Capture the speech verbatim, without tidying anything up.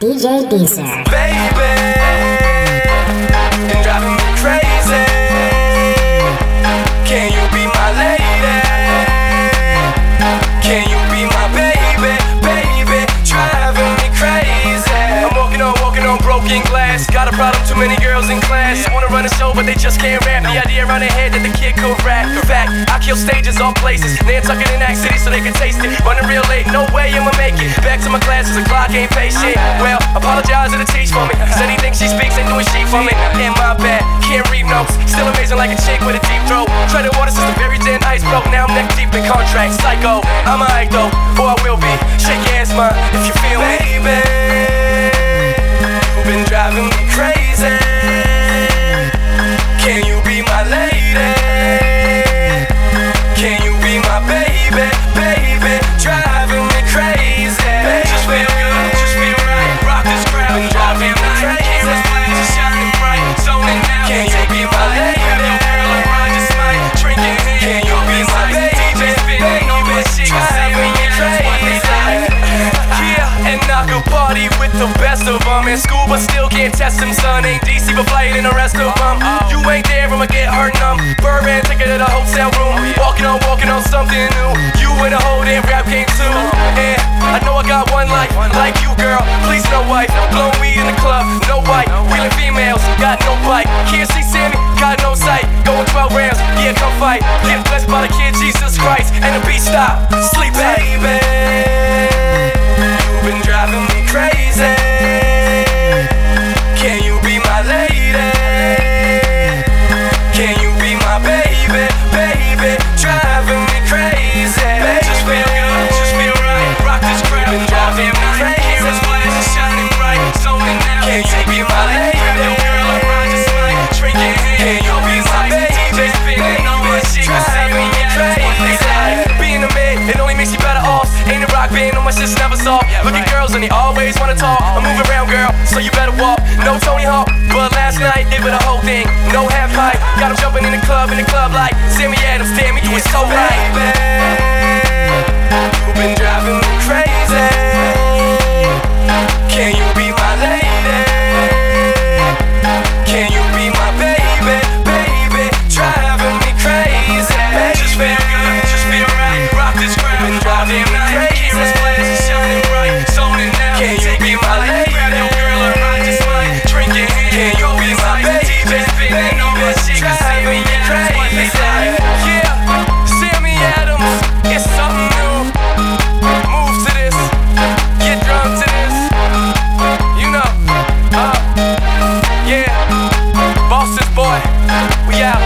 D J Deezer. Baby, you're driving me crazy. Can you be my lady? Can you be my baby? Baby, driving me crazy. I'm walking on, walking on broken glass. Got a problem, too many girls in class. Wanna run a show, but they just can't rap. The idea around their head that the kid could rap. In fact, I kill stages, all places. Nantucket in that city so they can taste it. Running real late, no way I'ma make it. Back to my classes, the clock ain't patient. Well, apologize to the teach for me. Cause anything she speaks ain't doing shit for me. In my bad, can't read notes. Still amazing like a chick with a deep throat. Treaded water since the very thin ice broke. Now I'm neck deep in contracts. Psycho, I'm a hype though, or I will be. Shake your ass, man, if you feel me. Baby, you've been driving me crazy. Can you be my lady? Can you be my baby? Baby, driving me crazy. Baby, just feel good, just feel right. Rock this crowd, been driving me crazy. Cameras flashing, shining bright, zoning out. Can you be my lady? Yo, girl, I'm right, just might drinking. Can you be my baby? Baby, driving me crazy. Yeah, and I could party with the best of them. In school, but still can't test them, son. Ain't D C, but flying in the rest of them. You ain't there, I'ma get hurt numb. Birdman, ticket to the hotel room. Walking on, walking on something new. You and the whole damn rap game too. And I know I got one life, like you, girl. Please no wife. Blow weed in the club, no white. Wheeling females, got no bite. Can't see Sammy, got no sight. Going twelve rounds, yeah, come fight. Get blessed by the kid Jesus Christ. And the beat stop, sleep, baby. You've been driving me crazy. Can you be my lady? Can you be my baby? Baby, driving me crazy. Baby, just feel good, just feel right. Rock this crowd, been driving me crazy. Cameras flashing, shining bright, zoning out. Can you be my lady? Yo, girl, I'm right, just like drinking. Can you be my baby? Baby, driving me crazy. Being a man, it only makes you better off. Ain't a rock band, no my shit's never soft. Look at girls and they always wanna talk. I'm moving around, girl, so you better walk. No Tony Hawk, but last night they were the whole thing. No half pipe, got him jumping in the club, in the club like Sammy Adams, damn, he do it so right. Baby, you've been driving me crazy. Can you be my lady? Can you be my baby? Baby, driving me crazy. Baby, just feel good, just feel right. Rock this crowd, been driving me crazy. Cameras flashing, shining bright, zoning out. Can you be my lady? Yo, girl, I'm right, just like drinking. Can you be my baby? Baby, driving me crazy. Yeah, Sammy Adams, it's something new. Move to this, get drunk to this. You know, uh, yeah, Boston's boy, we out.